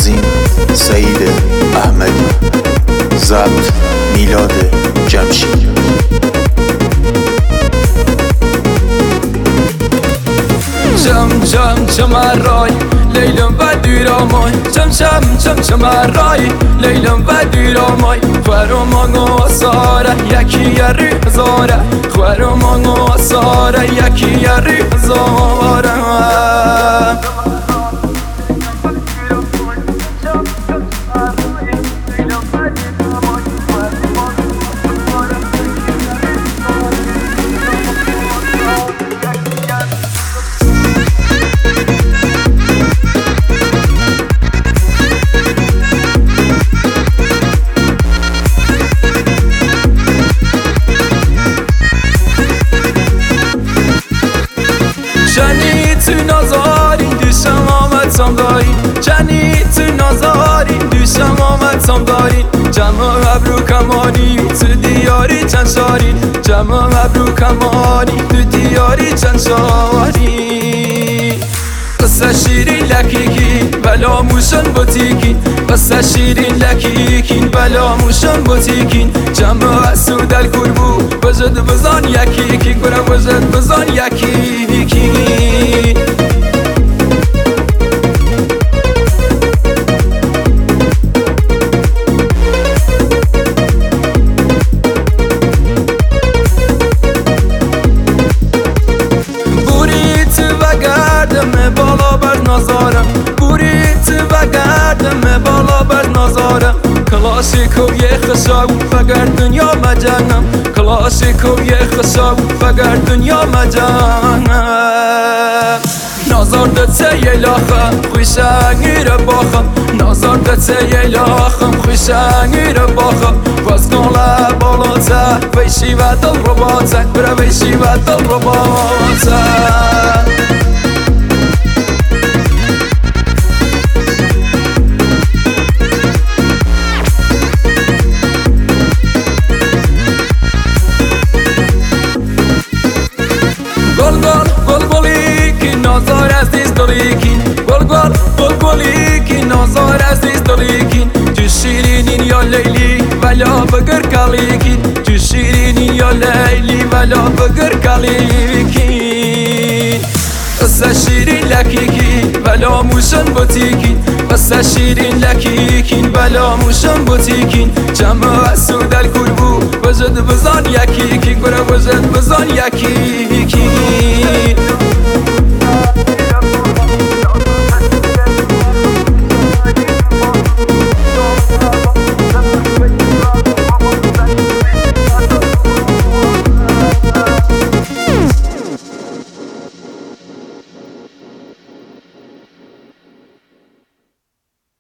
تنظیم سعید احمدی، ضبط میلاد جمشید. چم رای لیلم و دیرامای چم رای لیلم و دیرامای خورمان ساره یکی یری هزاره خورمان ساره یکی یری هزاره تو نازاری دوشم آمد داری جنی تو نازاری دوشم آمد داری جمع ابرو کمانی تو دیاری چند شاری جمع ابرو کمانی تو دیاری چند شاری قصه شیرین لکیکی بلا موشن بوتیکین قصه شیرین لکیکین بلا موشن بوتیکین جمع اسود الکربو وجد بزان یکی برم وجد بزان یکی بالا بر نظارم بوریت و گردم بالا بر نظارم کلاسیکو یه خساو فگر دنیا مجانم کلاسیکو یه خساو فگر دنیا مجانم نظر دته یه لاخم خوشنگی رو باخم نظر دته یه لاخم خوشنگی رو باخم وزگان لبالاته ویشی و دل رو باته برا ویشی و دل رو باته گل نازار عزیز دلیکین گل نازار عزیز دلیکین تو شیرینین یا لیلی ولا بگر کلیکین تو شیرینین یا لیلی ولا بگر کلیکین قصه شیرین لکیکین بلا موشن بوتیکین قصه شیرین لکیکین بلا موشن بوتیکین جمع اسود الکربو وجد بزان یکی برا وجد بزان یکی